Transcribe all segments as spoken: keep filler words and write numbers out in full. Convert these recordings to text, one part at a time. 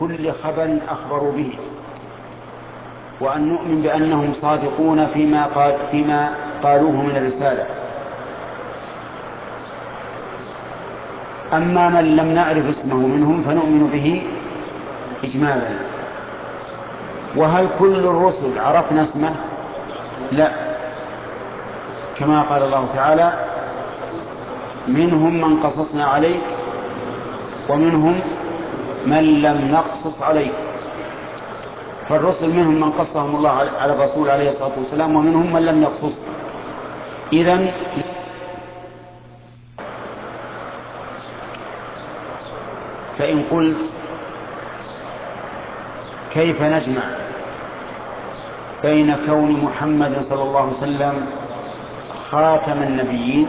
بكل خبر أخبروا به، وأن نؤمن بأنهم صادقون فيما قال فيما قالوه من الرسالة. أما من لم نعرف اسمه منهم فنؤمن به إجمالا. وهل كل الرسل عرفنا اسمه؟ لا، كما قال الله تعالى: منهم من قصصنا عليك ومنهم من لم نقصص عليك. فالرسل منهم من قصهم الله على الرسول عليه الصلاة والسلام ومنهم من لم يقصص. إذن فإن قلت كيف نجمع بين كون محمد صلى الله عليه وسلم خاتم النبيين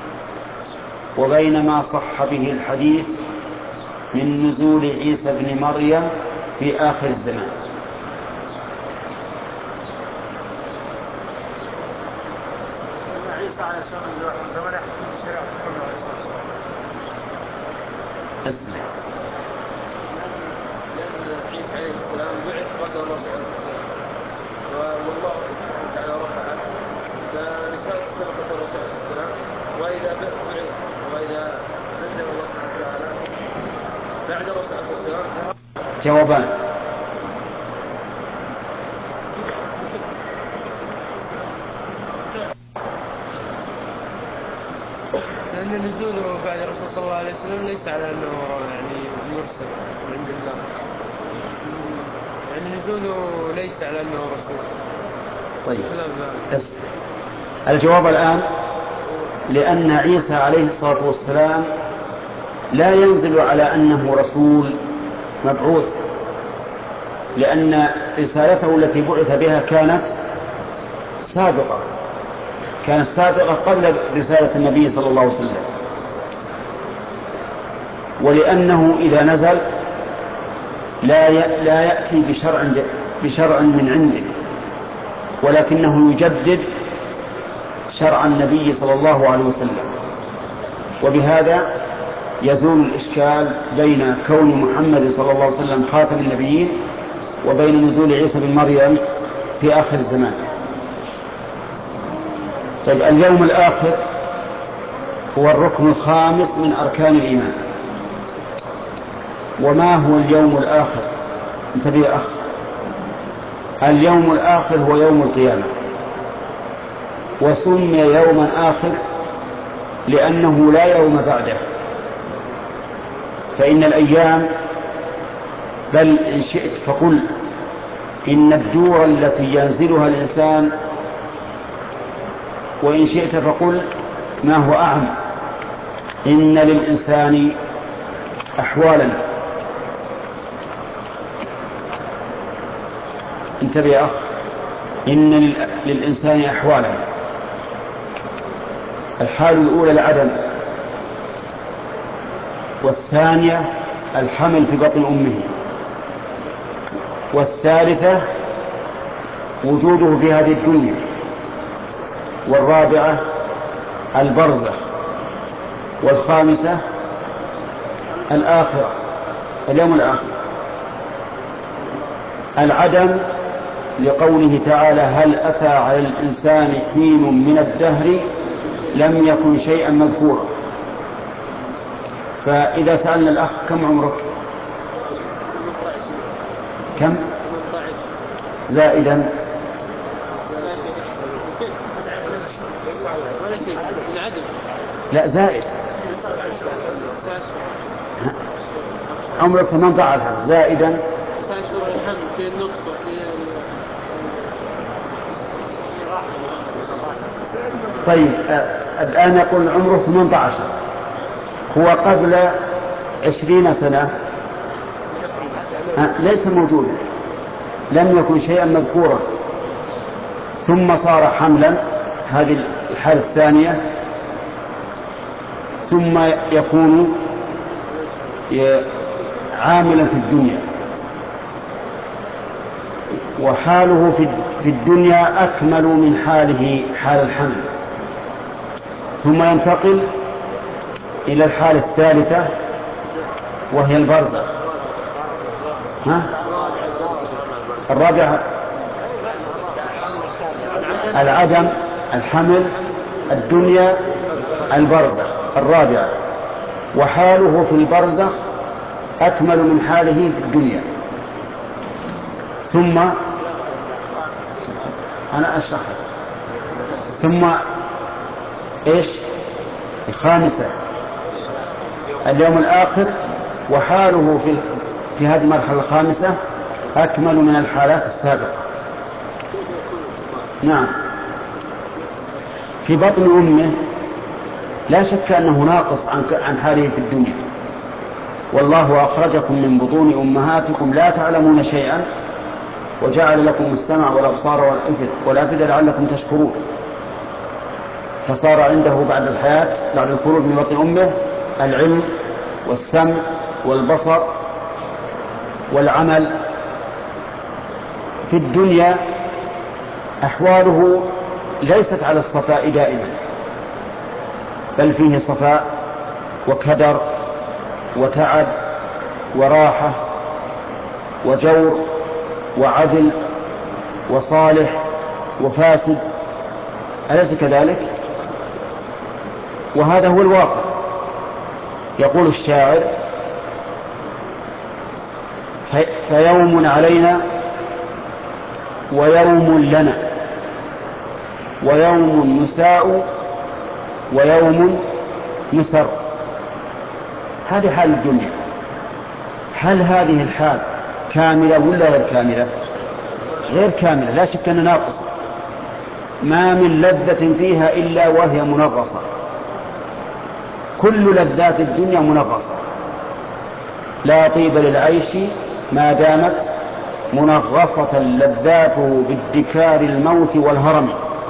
وبين ما صح به الحديث من نزول عيسى بن مريم في آخر الزمان؟ عيسى عليه السلام في آخر الزمان يحكم بشريعة محمد عليه الصلاة والسلام. اسمع، لأن عيسى عليه السلام بعث بعد الله سبحانه وتعالى، والله سبحانه وتعالى رفعه، فرسالة سبقت الرسول عليه السلام. وإذا بعث وإذا نزل الله سبحانه وتعالى بعد الرسول عليه السلام. جوابان. لأن نزوله بعد الرسول صلى الله عليه وسلم ليس على أنه يعني مرسل من عند الله، يعني نزوله ليس على أنه رسول. طيب، بس الجواب الآن: لأن عيسى عليه الصلاة والسلام لا ينزل على أنه رسول مبعوث، لأن رسالته التي بعث بها كانت سابقة كانت سابقة قبل رسالة النبي صلى الله عليه وسلم. ولأنه إذا نزل لا لا يأتي بشرع بشرع من عنده، ولكنه يجدد شرع النبي صلى الله عليه وسلم. وبهذا يزول الإشكال بين كون محمد صلى الله عليه وسلم خاتم النبيين وبين نزول عيسى بن مريم في آخر الزمان. طيب، اليوم الآخر هو الركن الخامس من أركان الإيمان. وما هو اليوم الآخر؟ انتبه يا أخ، اليوم الآخر هو يوم القيامة، وسمي يوما آخر لأنه لا يوم بعده. فإن الأيام، بل إن شئت فقل إن الدور التي ينزلها الإنسان، وإن شئت فقل ما هو أعم، إن للإنسان أحوالا. انتبه يا أخ، إن للإنسان أحوالا. الحال الأولى العدم، والثانية الحمل في بطن أمه، والثالثة وجوده في هذه الدنيا، والرابعة البرزخ، والخامسة الآخرة، اليوم الآخر. العدم لقوله تعالى: هل أتى على الإنسان حين من الدهر لم يكن شيئا مذكورا. فإذا سألنا الأخ: كم عمرك؟ كم؟ زائدا لا زائد. عمرك ثمانية عشر زائدا طيب، آه الآن يقول عمره ثمانية عشر، هو قبل عشرين سنة آه ليس موجودا، لم يكن شيئا مذكورا، ثم صار حملا، هذه الحالة الثانية، ثم يكون عاملا في الدنيا، وحاله في الدنيا أكمل من حاله حال الحمل، ثم ينتقل إلى الحالة الثالثة وهي البرزخ. ها؟ الرابعة العدم، الحمل، الدنيا، البرزخ. الرابعة وحاله في البرزخ أكمل من حاله في الدنيا. ثم أنا أشرح. ثم إيش الخامسة اليوم الآخر وحاله في في هذه المرحلة الخامسة أكمل من الحالات السابقة. نعم. في بطن أمه لا شك أنه ناقص عن حاله في الدنيا. والله أخرجكم من بطون أمهاتكم لا تعلمون شيئا وجعل لكم السمع والأبصار والأفئدة لعلكم تشكرون. فصار عنده بعد الحياة بعد الخروج من بطن أمه العلم والسمع والبصر والعمل. في الدنيا أحواله ليست على الصفاء دائما، بل فيه صفاء وكدر وتعب وراحة وجور وعدل وصالح وفاسد، أليس كذلك؟ وهذا هو الواقع. يقول الشاعر: فيوم علينا ويوم لنا ويوم نساء ويوم نسر. هذه حال الدنيا. هل هذه الحال كاملة ولا غير كاملة؟ غير كاملة، لا شك أنها ناقصة. ما من لذة فيها إلا وهي منغصة. كل لذات الدنيا منغصة. لا طيب للعيش ما دامت منغصة لذاته بادكار الموت والهرم.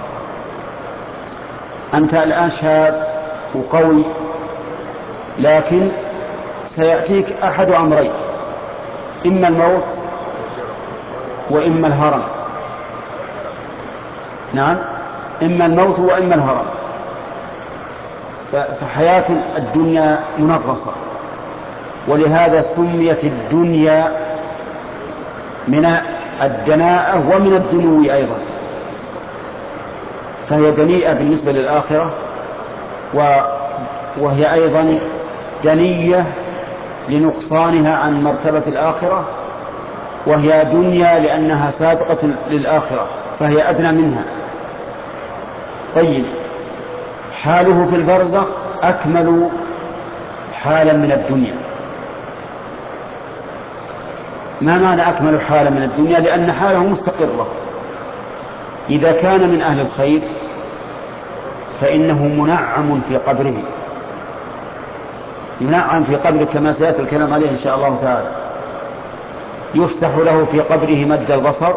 أنت الآن شاب وقوي، لكن سيأتيك أحد أمرين: إما الموت وإما الهرم. نعم، إما الموت وإما الهرم. فحياة الدنيا منغصة، ولهذا سميت الدنيا من الدناءة ومن الدنو أيضا. فهي دنيئة بالنسبة للآخرة، وهي أيضا دنية لنقصانها عن مرتبة الآخرة، وهي دنيا لأنها سابقة للآخرة فهي أدنى منها. طيب، حاله في البرزخ أكمل حالا من الدنيا. ما معنى أكمل حالا من الدنيا؟ لأن حاله مستقرة. إذا كان من أهل الخير فإنه منعم في قبره، ينعم في قبره كما سيأتي الكلام عليه إن شاء الله تعالى. يفسح له في قبره مد البصر،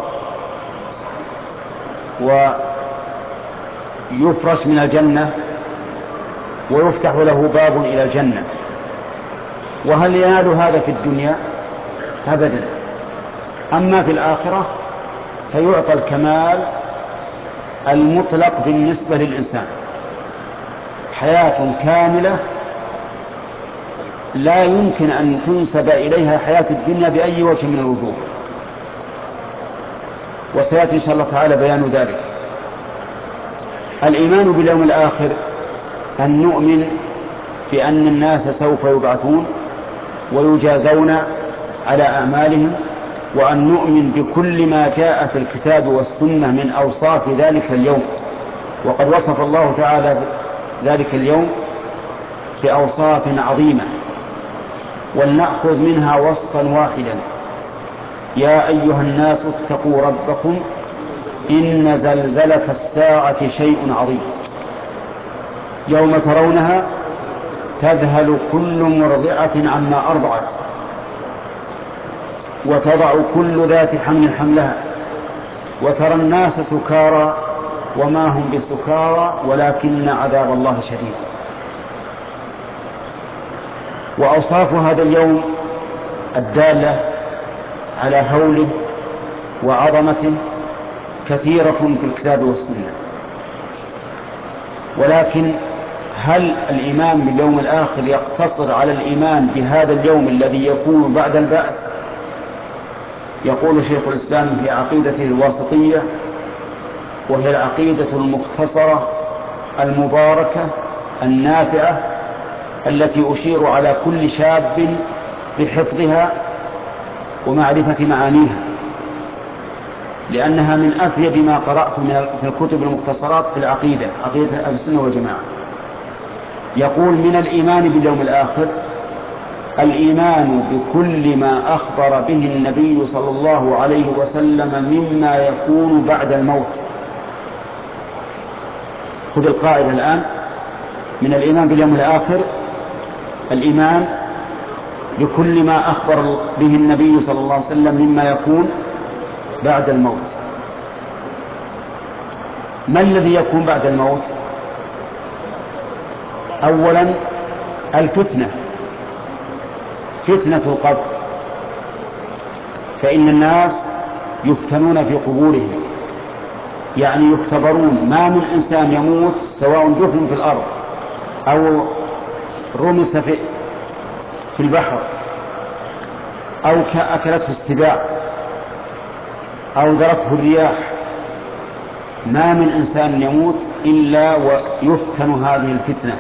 ويفرش من الجنة، ويفتح له باب إلى الجنة. وهل ينال هذا في الدنيا؟ أبدا. أما في الآخرة فيعطى الكمال المطلق بالنسبة للإنسان، حياة كاملة لا يمكن أن تنسب إليها حياة الدنيا بأي وجه من الوجوه، وسيأتي إن شاء الله تعالى بيان ذلك. الإيمان باليوم الآخر أن نؤمن بأن الناس سوف يبعثون ويجازون على أعمالهم، وأن نؤمن بكل ما جاء في الكتاب والسنة من أوصاف ذلك اليوم. وقد وصف الله تعالى ذلك اليوم بأوصاف عظيمة، ولنأخذ منها وصفا واحدا: يا أيها الناس اتقوا ربكم إن زلزلة الساعة شيء عظيم، يوم ترونها تذهل كل مرضعة عما أرضعت وتضع كل ذات حمل حملها وترى الناس سكارى وما هم بسكارى ولكن عذاب الله شديد. وأوصاف هذا اليوم الدالة على هوله وعظمته كثيرة في الكتاب والسنة. ولكن هل الإيمان باليوم الآخر يقتصر على الإيمان بهذا اليوم الذي يكون بعد البعث؟ يقول شيخ الإسلام في عقيدته الواسطية، وهي العقيدة المختصرة المباركة النافعة التي أشير على كل شاب بحفظها ومعرفة معانيها، لأنها من أفيد ما قرأت في الكتب المختصرات في العقيدة، عقيدة أهل السنة والجماعة. يقول: من الإيمان باليوم الآخر الإيمان بكل ما أخبر به النبي صلى الله عليه وسلم مما يكون بعد الموت. خذ القاعدة الآن: من الإيمان باليوم الآخر الإيمان بكل ما أخبر به النبي صلى الله عليه وسلم مما يكون بعد الموت. ما الذي يكون بعد الموت؟ أولا الفتنة، فتنة القبر، فإن الناس يفتنون في قبورهم، يعني يختبرون. ما من إنسان يموت سواء دفن في الأرض أو رمس في في البحر أو أكلته السباع أو ذرته الرياح، ما من إنسان يموت إلا ويفتن هذه الفتنة،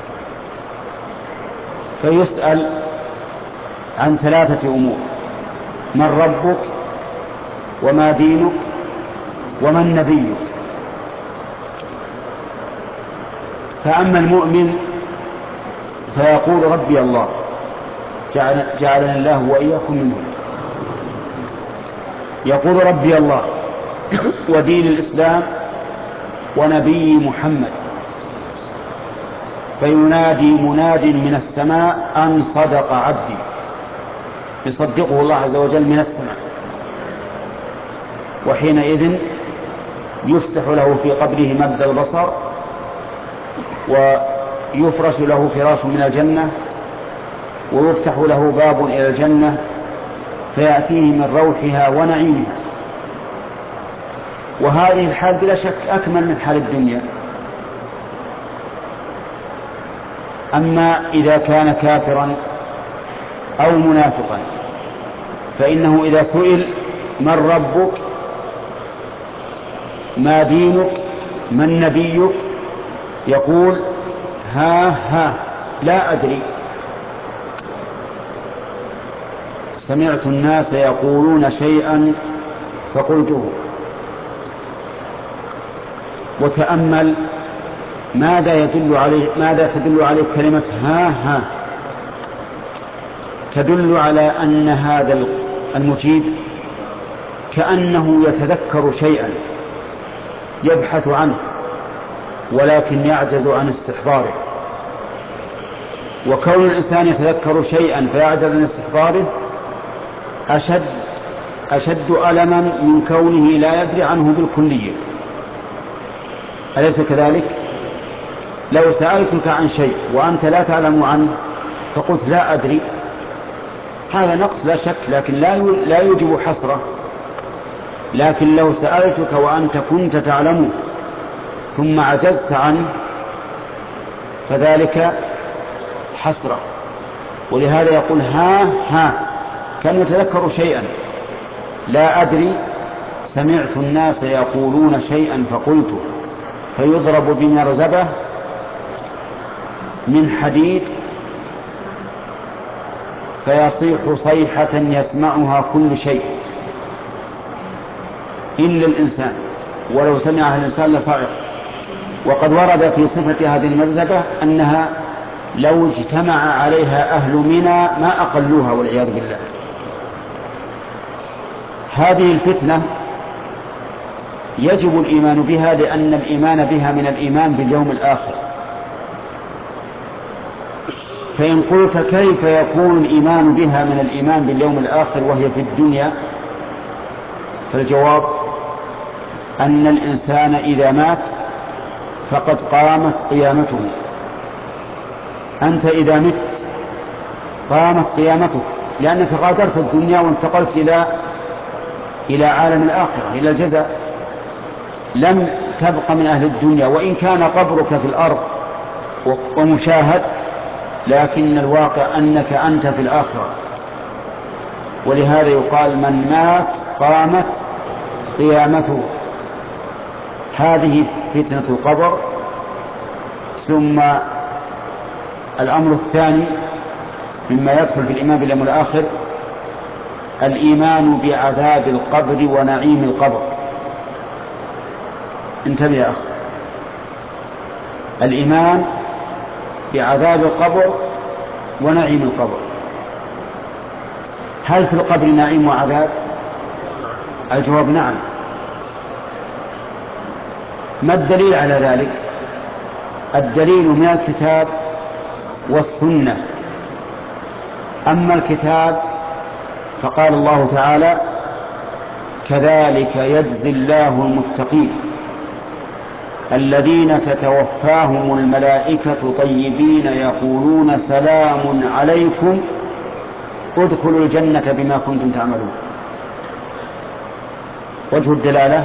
فيسأل عن ثلاثة أمور: من ربك، وما دينك، ومن نبيك. فأما المؤمن فيقول: ربي الله، جعل جعلني الله وإياكم منهم. يقول: ربي الله ودين الإسلام ونبي محمد. فينادي مناد من السماء أن صدق عبدي، يصدقه الله عز وجل من السماء. وحينئذ يفسح له في قبره مد البصر، ويفرش له فراش من الجنة، ويفتح له باب إلى الجنة فيأتيه من روحها ونعيمها. وهذه الحال بلا شك أكمل من حال الدنيا. أما إذا كان كافرا أو منافقا فإنه إذا سئل: من ربك، ما دينك، من نبيك، يقول: ها ها لا أدري، سمعت الناس يقولون شيئا فقلته. وتأمل ماذا يدل عليه ماذا تدل عليه كلمة ها ها؟ تدل على أن هذا المجيب كأنه يتذكر شيئا يبحث عنه ولكن يعجز عن استحضاره. وكون الإنسان يتذكر شيئا فيعجز عن استحضاره أشد أشد ألما من كونه لا يدري عنه بالكلية. أليس كذلك؟ لو سألتك عن شيء وأنت لا تعلم عنه فقلت لا أدري، هذا نقص لا شك، لكن لا يوجب حسرة. لكن لو سألتك وأنت كنت تعلمه ثم عجزت عنه فذلك حسرة. ولهذا يقول ها ها، كان يتذكر شيئا. لا أدري، سمعت الناس يقولون شيئا فقلته، فيضرب بمرزبة من حديد فيصيح صيحة يسمعها كل شيء إلا الإنسان، ولو سمعها الإنسان لصائق. وقد ورد في صفة هذه المرزبة أنها لو اجتمع عليها أهل منى ما أقلوها والعياذ بالله. هذه الفتنة يجب الإيمان بها، لأن الإيمان بها من الإيمان باليوم الآخر. فإن قلت كيف يكون الإيمان بها من الإيمان باليوم الآخر وهي في الدنيا؟ فالجواب أن الإنسان إذا مات فقد قامت قيامته. أنت إذا مت قامت قيامتك، لأنك غادرت الدنيا وانتقلت إلى إلى عالم الآخرة، إلى الجزاء. لم تبق من أهل الدنيا، وإن كان قبرك في الأرض ومشاهد، لكن الواقع أنك أنت في الآخرة. ولهذا يقال من مات قامت قيامته. هذه فتنة القبر. ثم الأمر الثاني مما يدخل في الإيمان باليوم الآخر الإيمان بعذاب القبر ونعيم القبر. انتبه يا أخ، الإيمان بعذاب القبر ونعيم القبر. هل في القبر نعيم وعذاب؟ الجواب نعم. ما الدليل على ذلك؟ الدليل من الكتاب والسنة. أما الكتاب فقال الله تعالى: كذلك يجزي الله المتقين الذين تتوفاهم الملائكة طيبين يقولون سلام عليكم ادخلوا الجنة بما كنتم تعملون. وجه الدلالة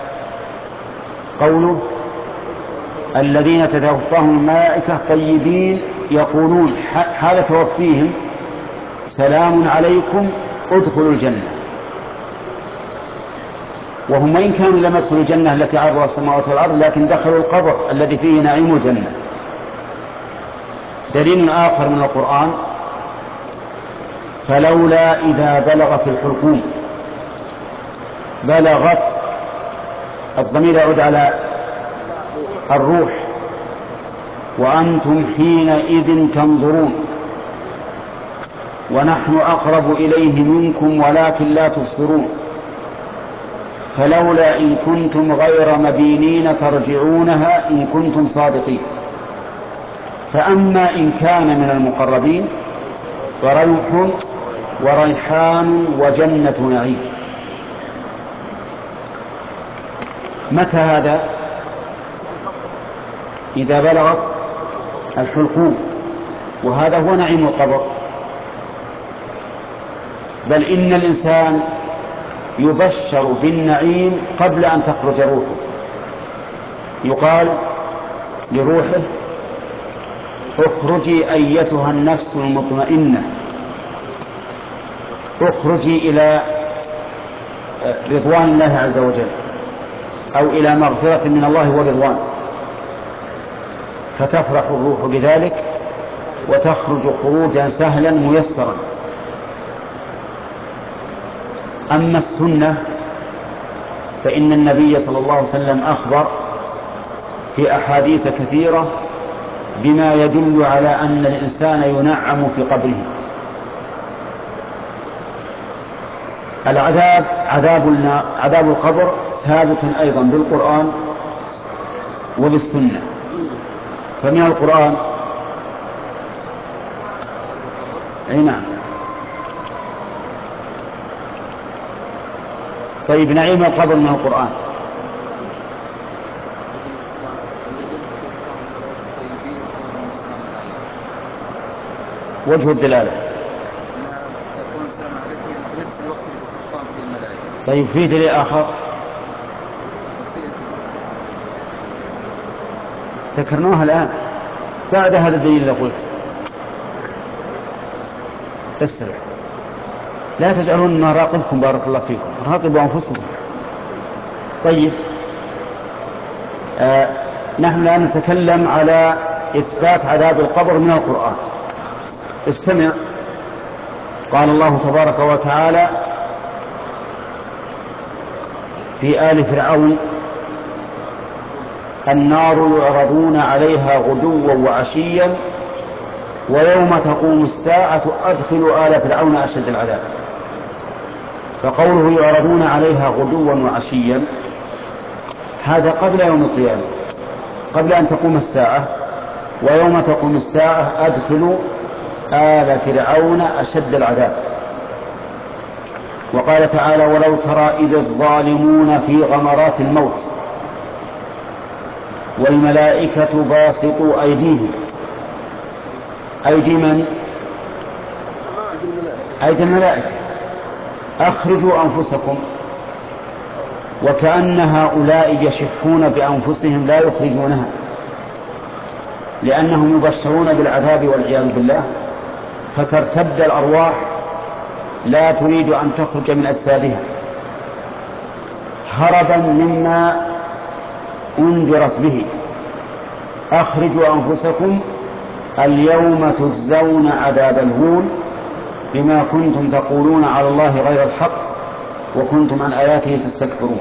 قوله: الذين تتوفاهم الملائكة طيبين يقولون حال توفيهم سلام عليكم ادخلوا الجنة. وهم وإن كانوا لم يدخلوا الجنة التي عرضها السماوات والأرض لكن دخلوا القبر الذي فيه نعيم الجنة. دليل آخر من القرآن: فلولا إذا بلغت الحلقوم. بلغت، الضمير يعود على الروح، وأنتم حينئذ تنظرون ونحن أقرب إليه منكم ولكن لا تبصرون. فلولا إن كنتم غير مدينين ترجعونها إن كنتم صادقين. فأما إن كان من المقربين فروح وريحان وجنة نعيم. متى هذا؟ إذا بلغت الحلقوم، وهذا هو نعيم القبر. بل إن الإنسان يبشر بالنعيم قبل أن تخرج روحه. يقال لروحه: اخرجي أيتها النفس المطمئنة، اخرجي إلى رضوان الله عز وجل، أو إلى مغفرة من الله ورضوان. فتفرح الروح بذلك وتخرج خروجا سهلا ميسرا. أما السنة فإن النبي صلى الله عليه وسلم أخبر في أحاديث كثيرة بما يدل على أن الإنسان ينعم في قبره. العذاب عذاب عذاب القبر ثابت أيضا بالقرآن وبالسنة. فمن القرآن أي نعم. طيب، نعيم القبر من القرآن. وجه الدلالة. طيب، في دليل آخر ذكرناها الآن بعد هذا الدليل اللي قلت. استرع، لا تجعلون ما راقبكم بارك الله فيكم، راقبوا أنفسكم. طيب، آه نحن الآن نتكلم على إثبات عذاب القبر من القرآن. استمع، قال الله تبارك وتعالى في آل فرعون: النار يعرضون عليها غدوا وعشيا ويوم تقوم الساعة أدخلوا آل فرعون أشد العذاب. فقوله يعرضون عليها غدوا وعشيا هذا قبل يوم القيامة، قبل أن تقوم الساعة. ويوم تقوم الساعة أدخلوا آل فرعون أشد العذاب. وقال تعالى: ولو ترى إذ الظالمون في غمرات الموت والملائكة باسطوا أيديهم. أيدي من؟ أيدي الملائكة. أخرجوا أنفسكم. وكأن هؤلاء يشحون بأنفسهم لا يخرجونها، لأنهم يبشرون بالعذاب والعياذ بالله، فترتد الأرواح لا تريد أن تخرج من أجسادها هربا مما أنذرت به. أخرجوا أنفسكم اليوم تجزون عذاب الهون بما كنتم تقولون على الله غير الحق وكنتم عن آياته تستكبرون.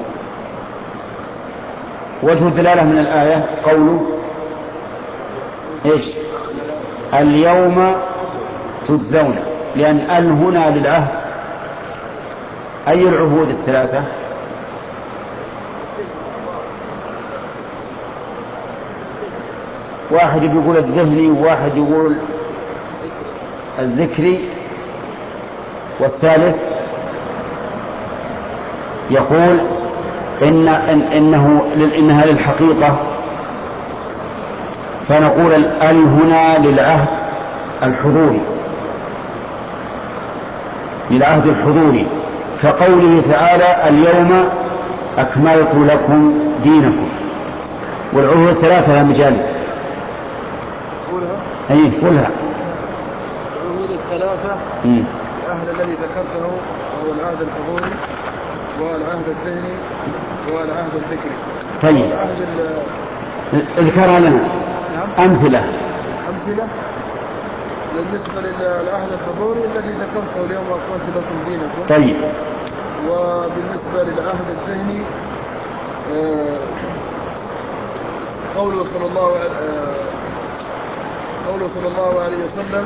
وجه الدلالة من الآية قوله إيش؟ اليوم تجزون، لأن ال هنا للعهد. أي العهود الثلاثة؟ واحد يقول الذهني وواحد يقول الذكري والثالث يقول إن إن إنه إنها للحقيقة، فنقول ال هنا للعهد الحضوري، للعهد الحضوري، كقوله تعالى اليوم أكملت لكم دينكم. والعهود الثلاثة يا مجال أي قولها. العهود الثلاثة مم. العهد الذي ذكرته هو العهد الحضوري والعهد الذهني والعهد الذكري. طيب العهد اذكرها لنا. نعم. أمثلة. أمثلة بالنسبة للعهد الحضوري الذي ذكرته اليوم أكملت لكم دينكم. طيب. وبالنسبة للعهد الذهني آه قوله صلى الله عليه آه قوله صلى الله عليه وسلم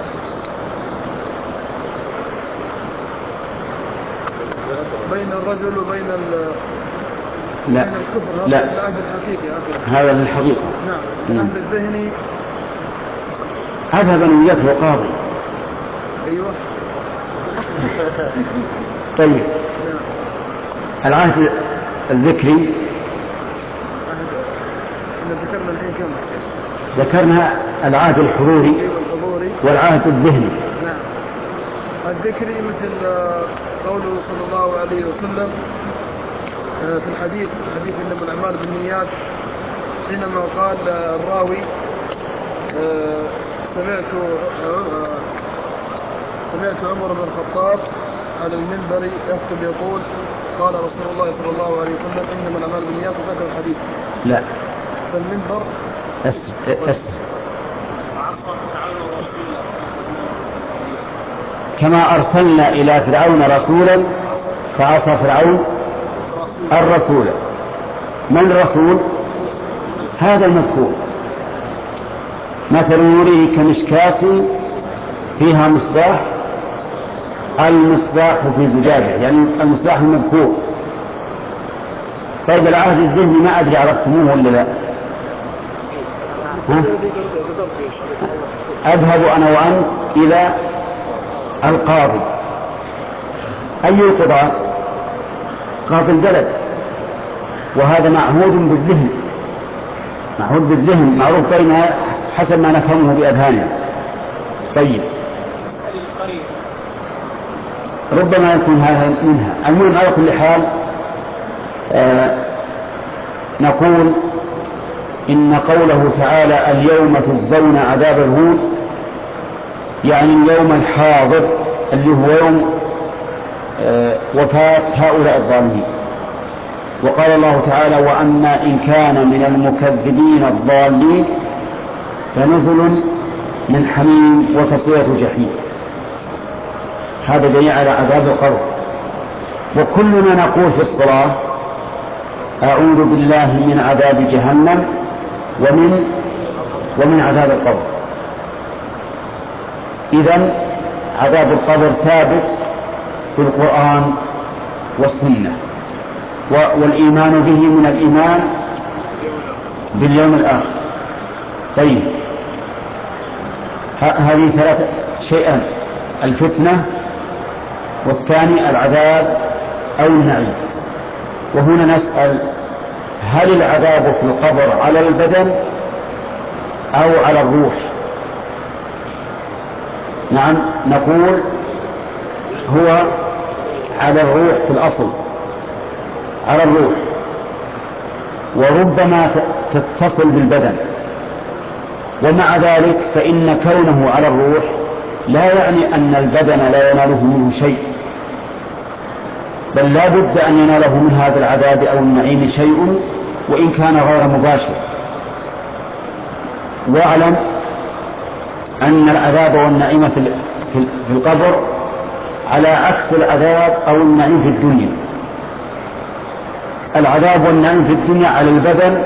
بين الرجل وبين ال لا. بين الكفر. لا. هذا العهد الحقيقي آخر. هذا الحقيقة. نعم. العهد الذهني أذهب أن يكفي قاضي. أيوه. طيب. نعم. العهد الذكري احنا ذكرنا الحين كم؟ ذكرنا العهد الحضوري الحضوري والعهد الذهني. نعم. الذكري مثل قوله صلى الله عليه وسلم في الحديث حديث إنما الأعمال بالنيات، حينما قال الراوي سمعت سمعت عمر بن الخطاب على المنبر يخطب يقول قال رسول الله صلى الله عليه وسلم إنما الأعمال بالنيات، وذكر الحديث. لا. فالمنبر أسر أسر كما أرسلنا إلى فرعون رسولا فعصى فرعون الرسول. من الرسول؟ هذا المذكور. مثل نوره كمشكاة فيها مصباح، المصباح في زجاجة، يعني المصباح المذكور. طيب العهد الذهني ما أدري عرفتموه ولا لا؟ ها؟ أذهب أنا وأنت إلى القاضي. أي القضاة؟ قاضي البلد، وهذا معهود بالذهن، معهود بالذهن، معروف بين حسب ما نفهمه بأذهاننا. طيب ربما يكون هذا منها. المهم على كل حال آه نقول إن قوله تعالى اليوم تجزون عذاب الهون يعني اليوم الحاضر اللي هو يوم آه وفاة هؤلاء الظالمين. وقال الله تعالى وأما إن كان من المكذبين الضالين فنزل من حميم وتصلية جحيم. هذا دليل على عذاب القبر. وكلنا نقول في الصلاة أعوذ بالله من عذاب جهنم ومن ومن عذاب القبر. إذن عذاب القبر ثابت في القرآن والسنة، والإيمان به من الإيمان باليوم الآخر. طيب هذه ثلاث شيئان: الفتنة، والثاني العذاب أو النعيم. وهنا نسأل هل العذاب في القبر على البدن أو على الروح؟ نعم نقول هو على الروح في الأصل، على الروح، وربما تتصل بالبدن. ومع ذلك فإن كونه على الروح لا يعني أن البدن لا يناله منه شيء، بل لا بد أن يناله من هذا العذاب أو النعيم شيء وإن كان غير مباشر. واعلم أن العذاب والنعيم في القبر على عكس العذاب أو النعيم في الدنيا. العذاب والنعيم في الدنيا على البدن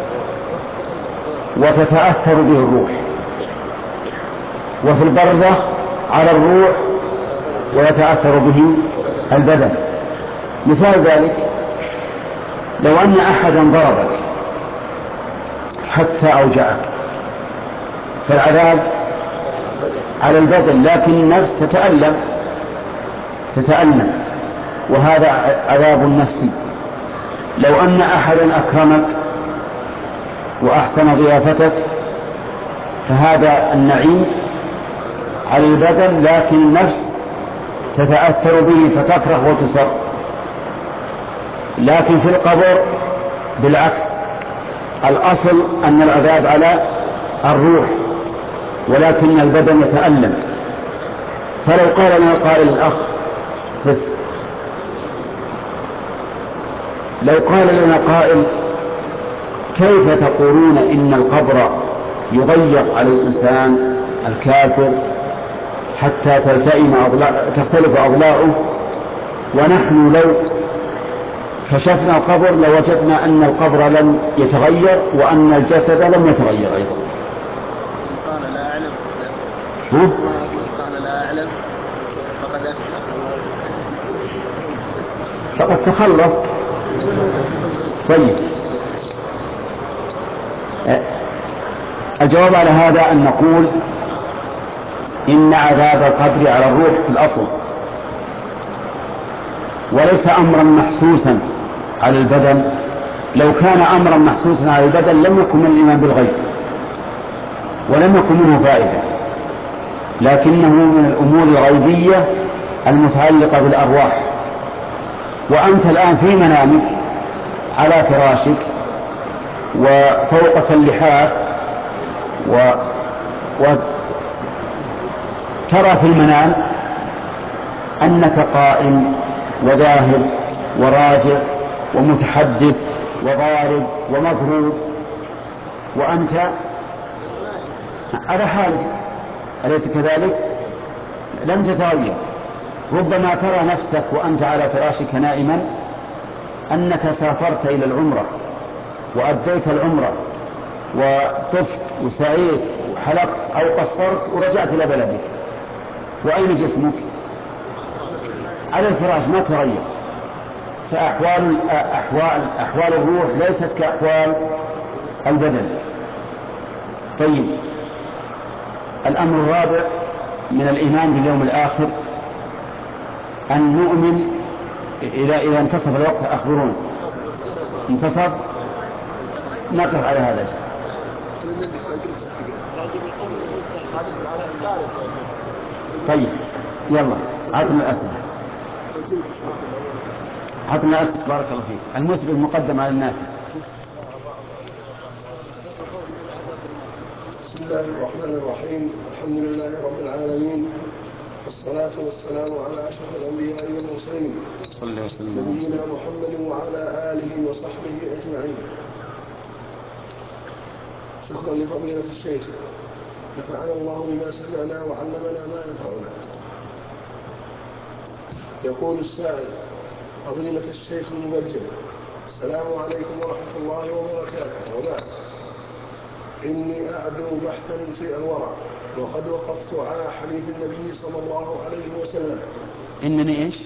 وتتأثر به الروح، وفي البرزخ على الروح ويتأثر به البدن. مثال ذلك لو أن أحدا ضربك حتى أوجعك فالعذاب على البدن، لكن النفس تتألم تتألم وهذا عذاب نفسي. لو أن أحدا أكرمك وأحسن ضيافتك فهذا النعيم على البدن، لكن النفس تتأثر به فتفرح وتسر. لكن في القبر بالعكس، الأصل أن العذاب على الروح ولكن البدن يتألم. فلو قال لنا قائل الأخ طف لو قال لنا قائل كيف تقولون إن القبر يضيق على الإنسان الكافر حتى تلتئم أضلاع تختلف أضلاعه، ونحن لو كشفنا القبر لوجدنا أن القبر لم يتغير وأن الجسد لم يتغير أيضا. قال لا أعلم ها؟ قال لا أعلم فقد أفتى فقد تخلص. طيب، الجواب على هذا أن نقول إن عذاب القبر على الروح في الأصل وليس أمرا محسوسا على البدن. لو كان أمرا محسوسا على البدن لم يكن من الإيمان بالغيب ولم يكن منه فائدة، لكنه من الأمور الغيبية المتعلقة بالأرواح. وأنت الآن في منامك على فراشك وفوقك اللحاف و... وترى في المنام أنك قائم وذاهب وراجع ومتحدث وضارب ومضروب وأنت على حالك، أليس كذلك؟ لم تتغير. ربما ترى نفسك وأنت على فراشك نائما أنك سافرت إلى العمرة وأديت العمرة وطفت وسعيت وحلقت أو قصرت ورجعت إلى بلدك، وأين جسمك؟ على الفراش ما تغير. فأحوال أحوال أحوال الروح ليست كأحوال البدن. طيب، الأمر الرابع من الإيمان باليوم الآخر أن نؤمن إذا إذا انتصف الوقت أخبرون. انتصف نقف على هذا. طيب يلا عطنا الأسئلة عطنا الأسئلة بارك الله فيك. المثبت مقدم على النافع. بسم الله الرحمن الرحيم. الحمد لله رب العالمين، والصلاة والسلام على أشرف الأنبياء والمرسلين صلى الله عليه وسلم نبينا محمد وعلى آله وصحبه أجمعين. شكرا لفضيلة الشيخ، نفعنا الله بما سمعنا وعلمنا ما ينفعنا. يقول السائل: فضيلة الشيخ المبجل، السلام عليكم ورحمة الله وبركاته، وبعد. إني أعدو بحثا في الورع، وقد وقفت على حديث النبي صلى الله عليه وسلم. إنني إيش؟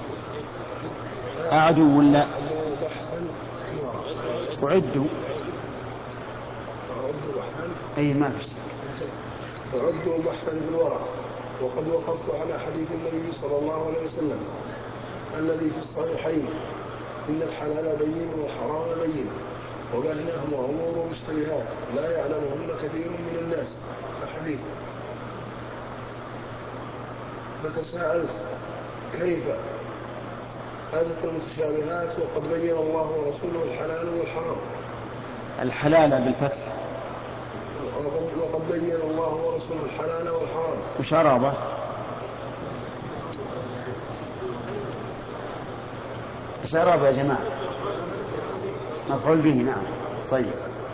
أعدو ولا؟ أعدو بحثا في الورع. أعدوا أعد بحثا أي ما في شك. أعد بحثا في الورع، وقد وقفت على حديث النبي صلى الله عليه وسلم الذي في الصحيحين: إن الحلال بين والحرام بين وبينهما أمور مشتبهات لا يعلمهن كثير من الناس. الحديث. فتساءلت: كيف أتت المتشابهات وقد بين الله ورسوله الحلال والحرام؟ الحلال بالفتح. وقد بين الله ورسوله الحلال والحرام وش عرابة؟ وش عرابة يا جماعة؟ مفعول به. نعم. طيب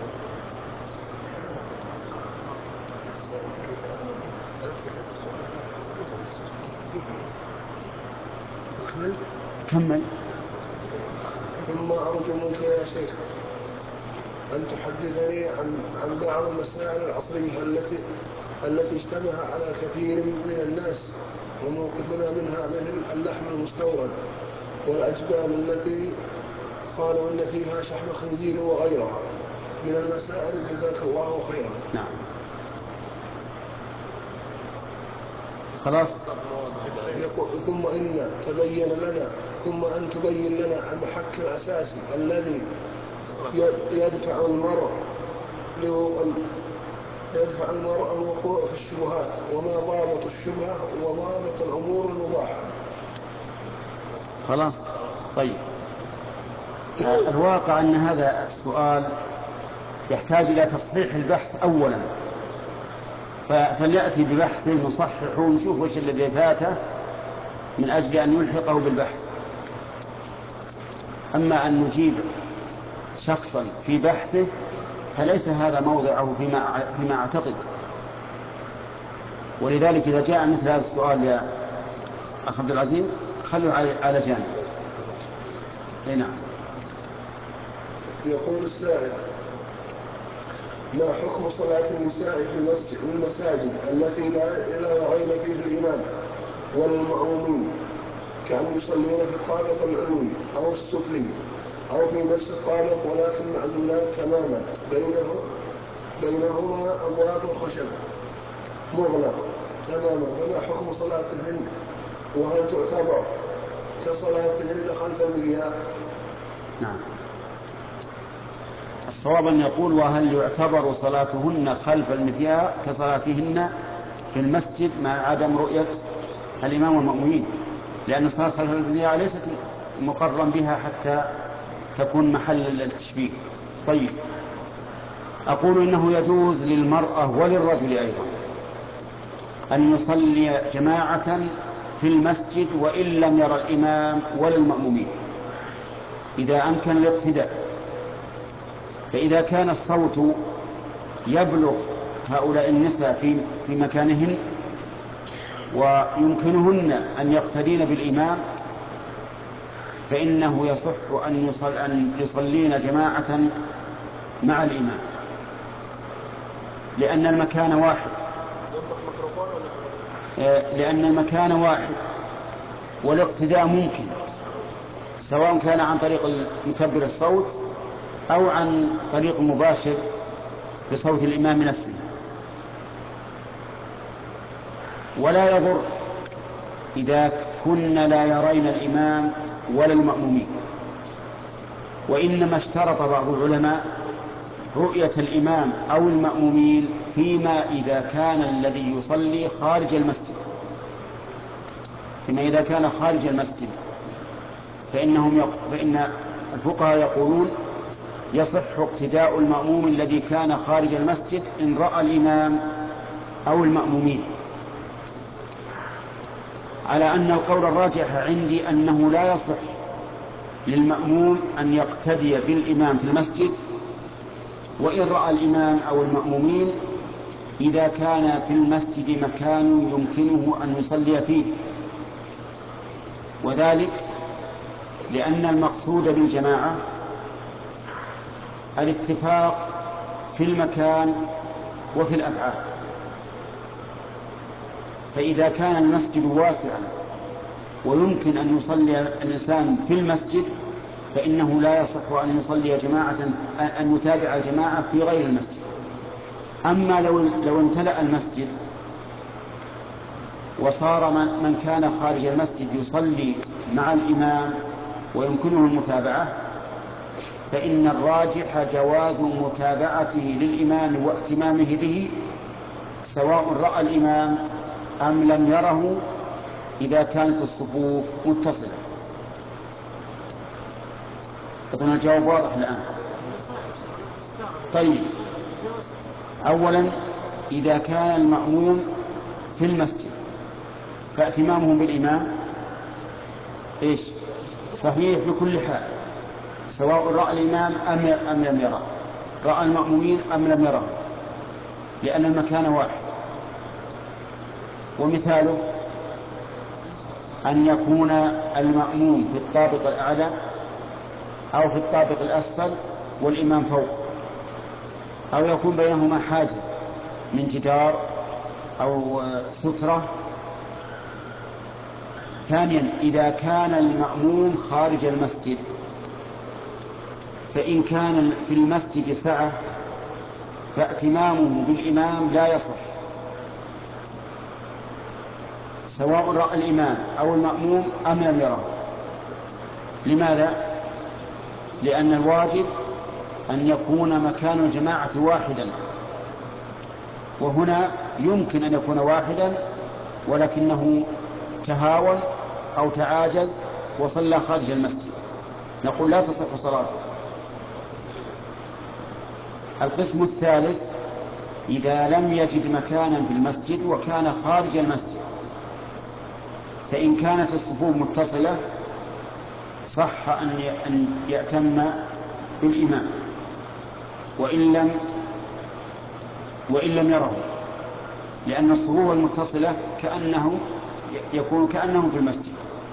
كمل. ثم أرجو منك يا شيخ أن تحدثني عن عن بعض المسائل العصرية التي التي اشتبه على كثير من الناس وموقفنا منها، مثل اللحم المستورد والأجبان التي قالوا إن فيها شحم خنزير وغيرها من المسائل. جزاك الله خيرا. نعم. خلاص. ثم إن تبين لنا ثم أن تبين لنا المحك الأساسي الذي يدفع المرء يدفع المرء الوقوع في الشبهات، وما ضابط الشبهة وضابط الأمور المباحة. خلاص. طيب الواقع أن هذا السؤال يحتاج إلى تصحيح البحث أولا، فليأتي ببحث نصححه ونشوف وش الذي فاته من أجل أن يلحقه بالبحث. أما أن نجيب شخصا في بحثه فليس هذا موضعه فيما, فيما أعتقد. ولذلك إذا جاء مثل هذا السؤال يا أخ عبد العزيز خلوا على جانب. نعم. يقول السائل: ما حكم صلاة النساء في المساجد التي لا يرين فيه الإمام والمأمومين، كأن يصلين في الطابق العلوي أو السفلي أو في نفس الطابق ولكن معزولات تماما بينه بينهما أبواب خشب مغلق تماما، فما حكم صلاتهن؟ وهل تعتبر كصلاتهن خلف المذياع؟ نعم. الصواب أن يقول: وهل يعتبر صلاتهن خلف المذياع كصلاتهن في المسجد مع عدم رؤية الإمام والمأمومين، لأن صلاة خلف المذياع ليست مقرا بها حتى تكون محل التشبيه. طيب، أقول إنه يجوز للمرأة وللرجل أيضا أن يصلي جماعة في المسجد وإن لم يرى الإمام ولا المأمومين إذا أمكن الاقتداء. فإذا كان الصوت يبلغ هؤلاء النساء في في مكانهن ويمكنهن أن يقتدين بالإمام فإنه يصح أن يصل أن يصلين جماعة مع الإمام، لأن المكان واحد لأن المكان واحد والاقتداء ممكن، سواء كان عن طريق مكبر الصوت أو عن طريق مباشر بصوت الإمام نفسه. ولا يضر إذا كنا لا يرين الإمام ولا المأمومين، وإنما اشترط بعض العلماء رؤية الإمام أو المأمومين فيما إذا كان الذي يصلي خارج المسجد فيما إذا كان خارج المسجد فإنهم يق... فإن الفقهاء يقولون يصح اقتداء المأموم الذي كان خارج المسجد إن رأى الإمام أو المأمومين، على أن القول الراجح عندي أنه لا يصح للمأموم أن يقتدي بالإمام في المسجد وإن رأى الإمام أو المأمومين إذا كان في المسجد مكان يمكنه أن يصلي فيه، وذلك لأن المقصود بالجماعة الاتفاق في المكان وفي الأفعال. فإذا كان المسجد واسعا ويمكن أن يصلي الإنسان في المسجد فإنه لا يصح أن يصلي جماعة أن يتابع الجماعة في غير المسجد. أما لو لو امتلأ المسجد وصار من كان خارج المسجد يصلي مع الإمام ويمكنه المتابعة فإن الراجح جواز متابعته للإمام وائتمامه به سواء رأى الإمام أم لم يره إذا كانت الصفوف متصلة. أظن الجواب واضح الآن. طيب، أولا إذا كان المأموم في المسجد فاهتمامهم بالإمام إيش صحيح بكل حال، سواء رأى الإمام أم لم يره، رأى المأمومين أم لم يره، لأن المكان واحد. ومثاله أن يكون المأموم في الطابق الأعلى أو في الطابق الأسفل والإمام فوق، أو يكون بينهما حاجز من جدار أو سترة. ثانيا إذا كان المأموم خارج المسجد، فإن كان في المسجد سعة فاهتمامه بالإمام لا يصح، سواء رأى الإمام أو المأموم أم لم يره. لماذا؟ لأن الواجب أن يكون مكان الجماعة واحدا، وهنا يمكن أن يكون واحدا ولكنه تهاون أو تعاجز وصلى خارج المسجد، نقول لا تصح صلاته. القسم الثالث إذا لم يجد مكانا في المسجد وكان خارج المسجد، فإن كانت الصفوف متصلة صح أن يأتم بالإمام وإن لم وإن لم يره، لأن الصفوف المتصلة كأنه يكون كأنه في المسجد.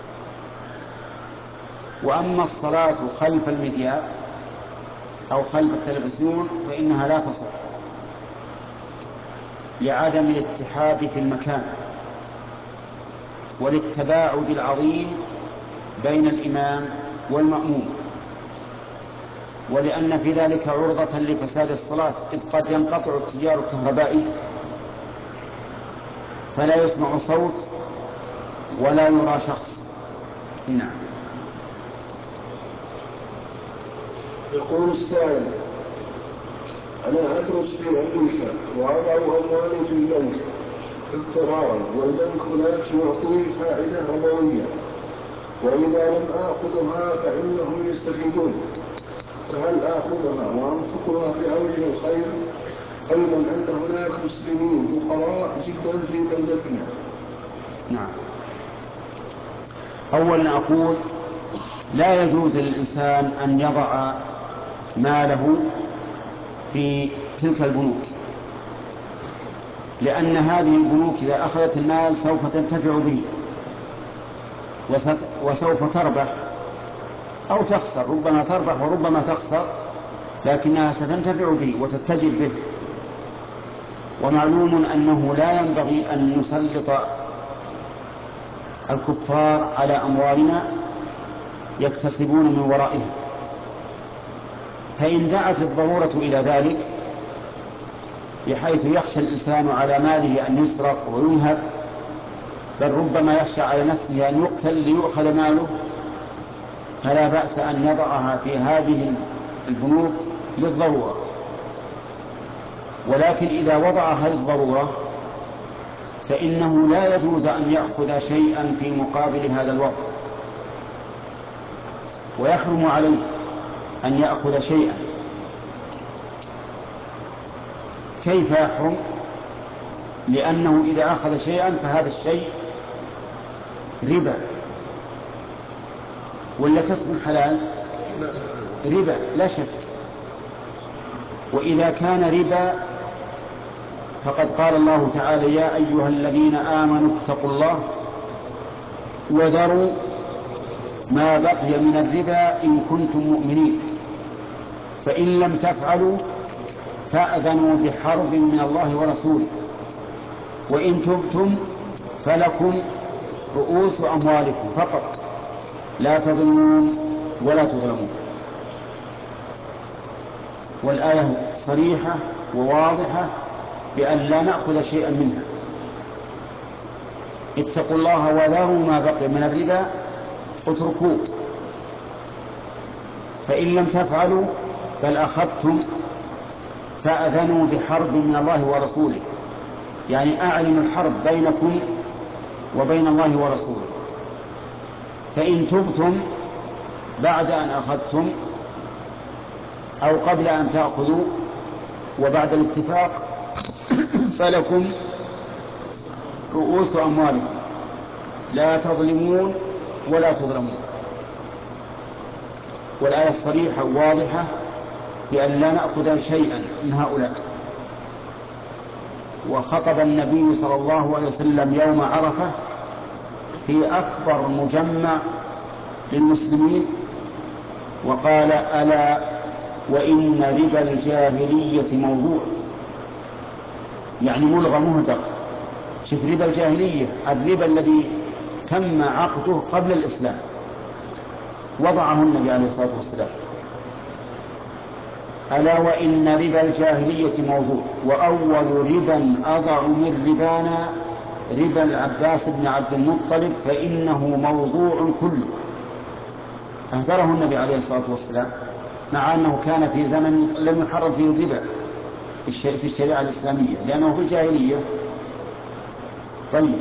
وأما الصلاة خلف المذياع أو خلف التلفزيون فإنها لا تصح لعدم الاتحاد في المكان وللتباعد العظيم بين الإمام والمأموم، ولأن في ذلك عرضة لفساد الصلاة، إذ قد ينقطع التيار الكهربائي فلا يسمع صوت ولا يرى شخص. نعم. يقول السائل: أنا أدرس في أمريكا وأضع أموالي في البنك اضطرارا، والبنك هناك يعطي فائدة ربوية، وإذا لم آخذها فإنهم يستفيدون، فهل آخذها وأنفقها في أوجه الخير، علما أن هناك مسلمين فقراء جدا في بلدتنا؟ نعم. أولا أقول لا يجوز للإنسان أن يضع ماله في تلك البنوك، لأن هذه البنوك إذا أخذت المال سوف تنتفع به وسوف تربح أو تخسر، ربما تربح وربما تخسر، لكنها ستنتفع به وتتجر به. ومعلوم أنه لا ينبغي أن نسلط الكفار على أموالنا يكتسبون من ورائها، فإن دعت الضرورة إلى ذلك بحيث يخشى الإنسان على ماله أن يسرق وينهب، بل ربما يخشى على نفسه أن يقتل ليؤخذ ماله، فلا بأس أن يضعها في هذه البنوك للضرورة. ولكن إذا وضعها للضرورة فإنه لا يجوز أن يأخذ شيئا في مقابل هذا الوضع، ويحرم عليه أن يأخذ شيئا. كيف يحرم؟ لأنه إذا أخذ شيئا فهذا الشيء ربا، ولا كسب حلال؟ ربا لا شك. وإذا كان ربا فقد قال الله تعالى: يا أيها الذين آمنوا اتقوا الله وذروا ما بقي من الربا إن كنتم مؤمنين، فإن لم تفعلوا فأذنوا بحرب من الله ورسوله، وإن تبتم فلكم رؤوس أموالكم فقط لا تظلمون ولا تظلمون. والآية صريحة وواضحة بأن لا نأخذ شيئا منها. اتقوا الله وذروا ما بقي من الربا، اتركوه، فإن لم تفعلوا بل أخذتم فأذنوا بحرب من الله ورسوله، يعني أعلنوا الحرب بينكم وبين الله ورسوله. فإن تبتم بعد أن أخذتم أو قبل أن تأخذوا وبعد الاتفاق فلكم رؤوس أموالكم لا تظلمون ولا تظلمون. والآية الصريحة واضحة بأن لا نأخذ شيئا من هؤلاء. وخطب النبي صلى الله عليه وسلم يوم عرفة في أكبر مجمع للمسلمين وقال: ألا وإن ربا الجاهلية موضوع، يعني ملغى مهدر. شوف ربا الجاهلية، الربا الذي تم عقده قبل الإسلام وضعه النبي عليه الصلاة والسلام. ألا وإن ربا الجاهلية موضوع، وأول ربا أضع من ربانا ربا العباس بن عبد المطلب فإنه موضوع كله. أهدره النبي عليه الصلاة والسلام، مع أنه كان في زمن لم يحرم فيه الربا في الشريعة الإسلامية لأنه في الجاهلية. طيب،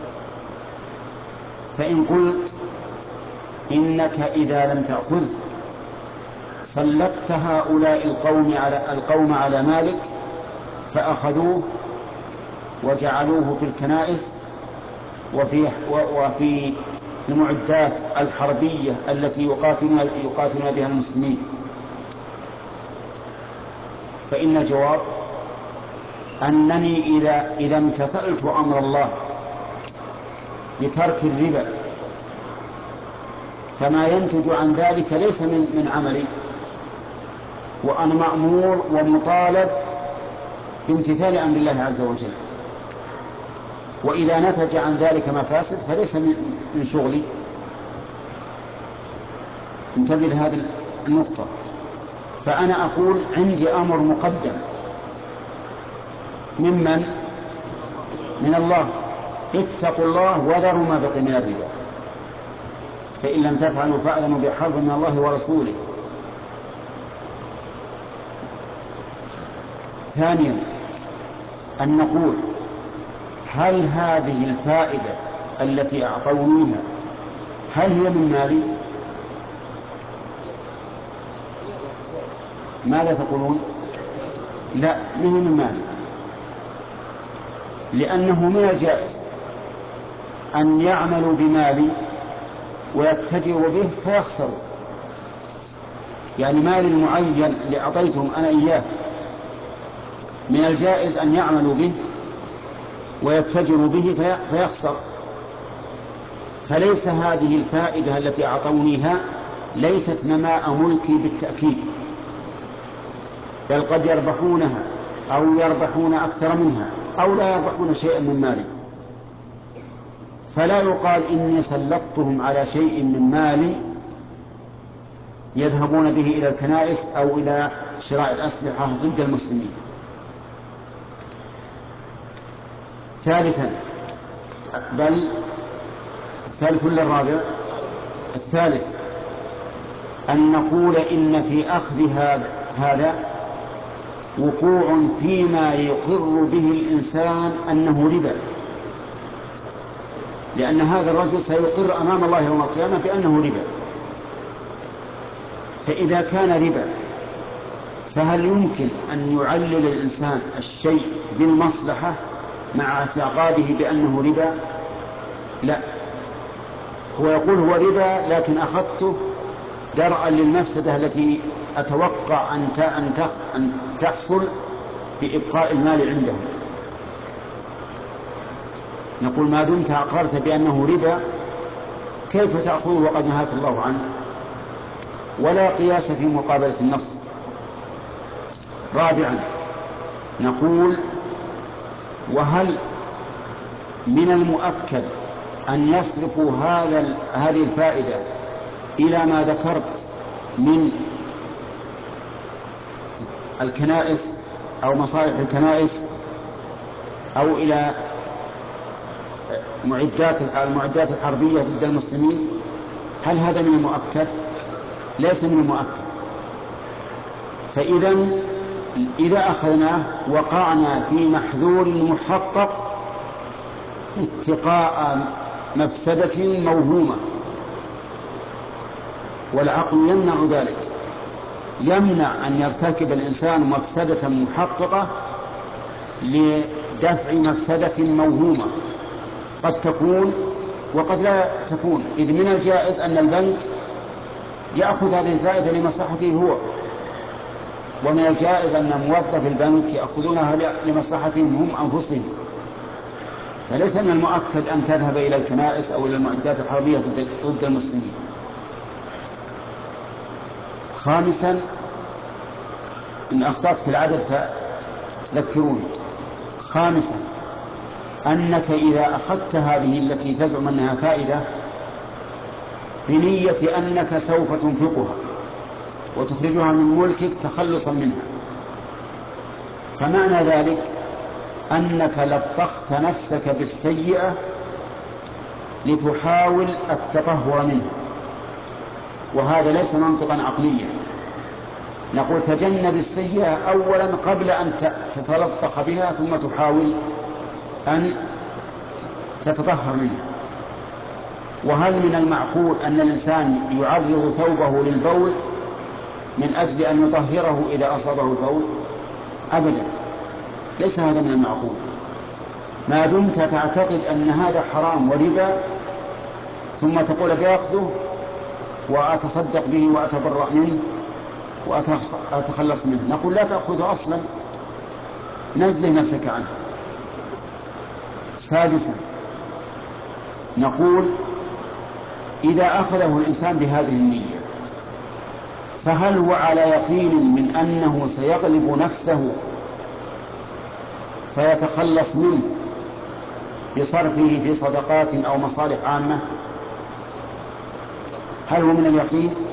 فإن قلت إنك إذا لم تأخذ سلطت هؤلاء القوم على القوم على مالك فأخذوه وجعلوه في الكنائس وفي وفي المعدات الحربية التي يقاتلون يقاتلون بها المسلمين، فإن الجواب أنني إذا إذا امتثلت أمر الله بترك الربا فما ينتج عن ذلك ليس من من عملي، وأنا مأمور ومطالب بامتثال أمر الله عز وجل. وإذا نتج عن ذلك مفاسد فليس من شغلي. انتبه لهذه النقطة. فأنا أقول عندي أمر مقدم ممن؟ من الله: اتقوا الله وذروا ما بقي من الربا فإن لم تفعلوا فأذنوا بحرب من الله ورسوله. ثانيا، أن نقول: هل هذه الفائدة التي أعطونيها هل هي من مالي؟ ماذا تقولون؟ لا، ما هي من مالي، لأنه من الجائز أن يعملوا بمالي ويتجروا به فيخسروا. يعني مالي المعين اللي أعطيتهم أنا إياه من الجائز أن يعملوا به ويتجروا به فيخسر. فليس هذه الفائدة التي أعطونيها ليست نماء ملكي بالتأكيد، بل قد يربحونها أو يربحون أكثر منها أو لا يربحون شيئا من مالي. فلا يقال إني سلطتهم على شيء من مالي يذهبون به إلى الكنائس أو إلى شراء الأسلحة ضد المسلمين. ثالثا، بل الثالث ولا الرابع؟ الثالث، أن نقول إن في أخذ هذا هذا وقوع فيما يقر به الإنسان أنه ربا، لأن هذا الرجل سيقر أمام الله يوم القيامة بأنه ربا. فإذا كان ربا فهل يمكن أن يعلل الإنسان الشيء بالمصلحة مع اعتقاده بأنه ربا؟ لا، هو يقول هو ربا لكن أخذته درءا للمفسدة التي أتوقع أن تحصل بإبقاء المال عنده. نقول: ما دمت أقررت بأنه ربا كيف تأخذه وقد نهاك الله عنه؟ ولا قياس في مقابلة النص. رابعا، نقول: وهل من المؤكد أن يصرفوا هذا هذه الفائدة إلى ما ذكرت من الكنائس أو مصالح الكنائس أو إلى معدات المعدات الحربية ضد المسلمين؟ هل هذا من المؤكد؟ ليس من المؤكد. فإذا إذا أخذناه وقعنا في محذور محقق اتقاء مفسدة موهومة، والعقل يمنع ذلك، يمنع أن يرتكب الإنسان مفسدة محققة لدفع مفسدة موهومة. قد تكون وقد لا تكون، إذ من الجائز أن البنك يأخذ هذه الفائدة لمصلحته هو، ومن الجائز أن موظف البنك يأخذونها لمصلحتهم هم أنفسهم. فليس من المؤكد أن تذهب إلى الكنائس أو إلى المعدات الحربية ضد المسلمين. خامسا، إن أخطأت في العدد فذكروني. خامسا، أنك إذا أخذت هذه التي تزعم أنها فائدة بنية أنك سوف تنفقها وتخرجها من ملكك تخلصا منها، فمعنى ذلك أنك لطخت نفسك بالسيئة لتحاول التطهر منها، وهذا ليس منطقا عقليا. نقول تجنب السيئة أولا قبل أن تتلطخ بها ثم تحاول أن تتطهر منها. وهل من المعقول أن الإنسان يعرض ثوبه للبول من أجل أن يطهره إذا أصابه البول؟ أبدا، ليس هذا من المعقول. ما دمت تعتقد أن هذا حرام وربا ثم تقول بأخذه وأتصدق به وأتبرأ منه وأتخلص منه، نقول لا تأخذه أصلا، نزه نفسك عنه. سادسا، نقول إذا أخذه الإنسان بهذه النية فهل هو على يقين من أنه سيغلب نفسه فيتخلص منه بصرفه في صدقات أو مصالح عامة؟ هل هو من اليقين؟